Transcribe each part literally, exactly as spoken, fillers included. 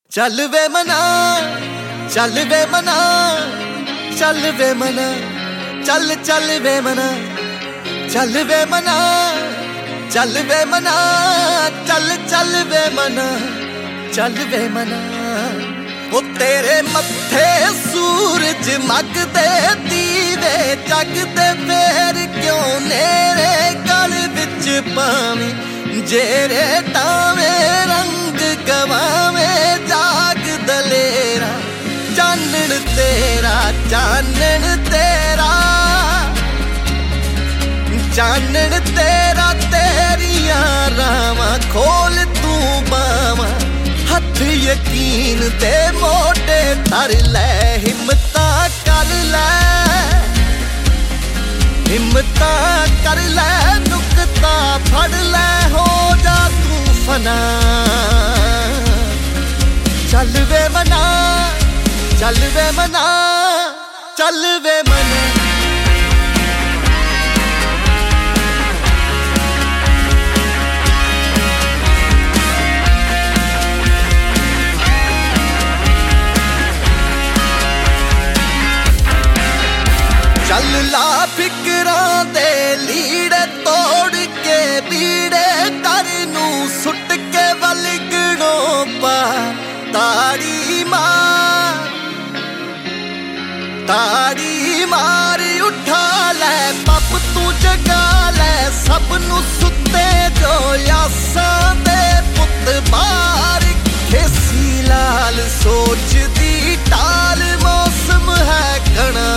ਚੱਲ ਵੇ ਮਨਾ ਚੱਲ ਵੇ ਮਨਾ ਚੱਲ ਵੇ ਮਨਾ ਚੱਲ ਚੱਲ ਵੇ ਮਨਾ ਚੱਲ ਵੇ ਮਨਾ ਚੱਲ ਵੇ ਮਨਾ ਚੱਲ ਚੱਲ ਵੇ ਮਨਾ ਚੱਲ ਵੇ ਮਨਾ ਉਹ ਤੇਰੇ ਮੱਥੇ ਸੂਰਜ ਮੱਗਦੇ ਦੀਵੇ ਜਗਦੇ ਫੇਰ ਕਿਉਂ ਨੇਰੇ ਗਲ ਵਿੱਚ ਪਾਵੇਂ ਜਿਹੜੇ ਟਾਵੇਂ ਰੰਗ ਗਵਾਵੇਂ ਜਾਗ ਦਲੇਰਾ ਚਾਨਣ ਤੇਰਾ ਚਾਨਣ ਤੇਰਾ ਚਾਨਣ ਤੇਰਾ ਤੇਰੀਆਂ ਰਾਵਾਂ ਖੋਲ ਤੂੰ ਬਾਵਾਂ ਹੱਥ ਯਕੀਨ ਤੇ ਮੋਢੇ ਧਰ ਲੈ ਹਿੰਮਤਾਂ ਕਰ ਲੈ ਹਿੰਮਤਾਂ ਕਰ ਲੈ ਨੁਕਤਾ ਫੜ ਲੈ ਹੋ ਜਾ ਤੂੰ ਫਨਾ ਚੱਲ ਵੇ ਮਨਾ ਚੱਲ ਵੇ ਮਨਾ ਚੱਲ ਵੇ ਮਨਾ ਚੱਲ ਲਾ ਫਿਕਰਾਂ ਦੇ ਲੀੜੇ ਤੋੜ ਕੇ ਬੀੜੇ ਕਰ ਨੂੰ ਸੁੱਟ ਕੇ ਵਲਗਣੋਂ ਪਾ ਤਾੜੀ ਮਾਰ ਤਾੜੀ ਮਾਰ ਉਠਾ ਲੈ ਪੱਪ ਤੂੰ ਜਗਾ ਲੈ ਸਭ ਨੂੰ ਸੁੱਤੇ ਜੋ ਆਸਾਂ ਦੇ ਪੁੱਤ ਬਾਹਰ ਖੇਸੀ ਲਾਲ ਸੋਚਦੀ ਟਾਲ ਮੌਸਮ ਹੈ ਕਣਾ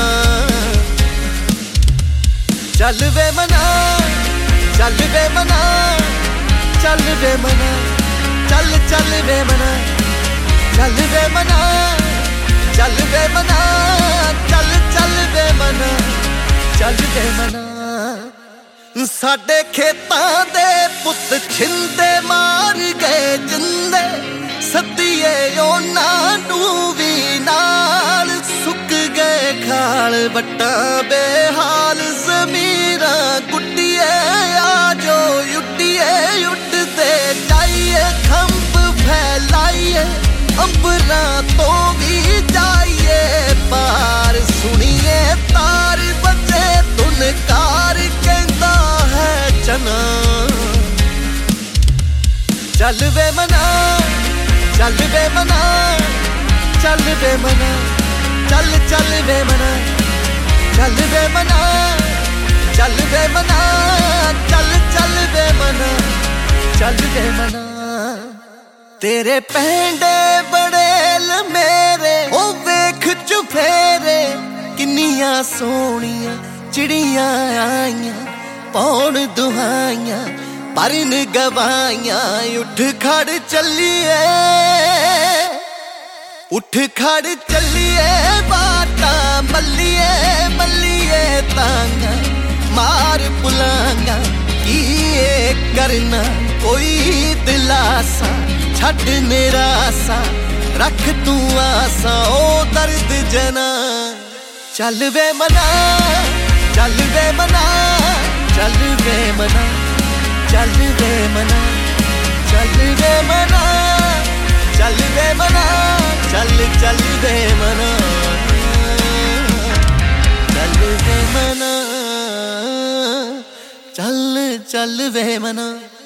ਚੱਲ ਵੇ ਮਨਾ ਚੱਲ ਵੇ ਮਨਾ ਚੱਲ ਵੇ ਮਨਾ ਚੱਲ ਚੱਲ ਵੇ ਮਨਾ ਚੱਲ ਵੇ ਮਨਾ ਚੱਲ ਵੇ ਮਨਾ ਚੱਲ ਚੱਲ ਵੇ ਮਨਾ ਚੱਲ ਵੇ ਮਨਾ ਸਾਡੇ ਖੇਤਾਂ ਦੇ ਪੁੱਤ ਛਿੰਦੇ ਮਾਰ ਗਏ ਜਿੰਦੇ ਸੱਦੀਏ ਉਹਨਾਂ ਨੂੰ ਵੀ ਨਾਲ ਸੁੱਕ ਗਏ ਖਾਲ ਵੱਟਾਂ ਬੇਹਾਲ ਜ਼ਮੀਰਾਂ ਗੁੱਡੀਏ ਆ ਜੋ ਉੱਡੀਏ ਉੱਡਦੇ ਜਾਈਏ ਖੰਭ ਫੈਲਾਈਏ ਅੰਬਰਾਂ ਤੋਂ ਵੀ ਜਾਈਏ ਪਾਰ ਸੁਣੀਏ ਤਾਰ ਬੱਜੇ ਧੁਨਕਾਰ ਕਹਿੰਦਾ ਹੈ ਚਨਾ ਚੱਲ ਵੇ ਮਨਾ ਚੱਲ ਵੇ ਮਨਾ ਚੱਲ ਵੇ ਮਨਾ ਚੱਲ ਚੱਲ ਵੇ ਮਨਾ ਚੱਲ ਵੇ ਮਨਾ ਚੱਲ ਵੇ ਮਨਾ ਚੱਲ ਚੱਲ ਵੇ ਮਨਾ ਚੱਲ ਵੇ ਮਨਾ ਤੇਰੇ ਪੈਂਡੇ ਬੜੇਲ ਮੇਰੇ ਉਹ ਵੇਖ ਚੁਫੇਰੇ ਕਿੰਨੀਆਂ ਸੋਹਣੀਆਂ ਚਿੜੀਆਂ ਆਈਆਂ ਪੌਣ ਦੁਹਾਈਆਂ ਪਰਨ ਗਵਾਈਆਂ ਉੱਠ ਖੜ ਚੱਲੀਏ ਉੱਠ ਖੜ ਚੱਲੀਏ ਬਾਤਾਂ ਮੱਲੀਏ ਮੱਲੀਏ ਤਾਂਗਾ ਮਾਰ ਪੁਲਾਂਗਾ ਕੀ ਇਹ ਕਰਨਾ ਕੋਈ ਦਿਲਾਸਾ ਛੱਡ ਨਿਰਾਸਾ ਰੱਖ ਤੂੰ ਆਸਾ ਉਹ ਦਰਦ ਜਨਾ ਚੱਲ ਵੇ ਮਨਾ ਚੱਲ ਵੇ ਮਨਾ ਚੱਲ ਵੇ ਮਨਾ ਚੱਲ ਵੇ ਮਨਾ ਚੱਲ ਵੇ ਮਨਾ ਚੱਲ ਵੇ ਮਨਾ ਚੱਲ ਚੱਲ ਵੇ ਮਨਾ ਚੱਲ ਵੇ ਮਨਾ ਚੱਲ ਚੱਲ ਵੇ ਮਨਾ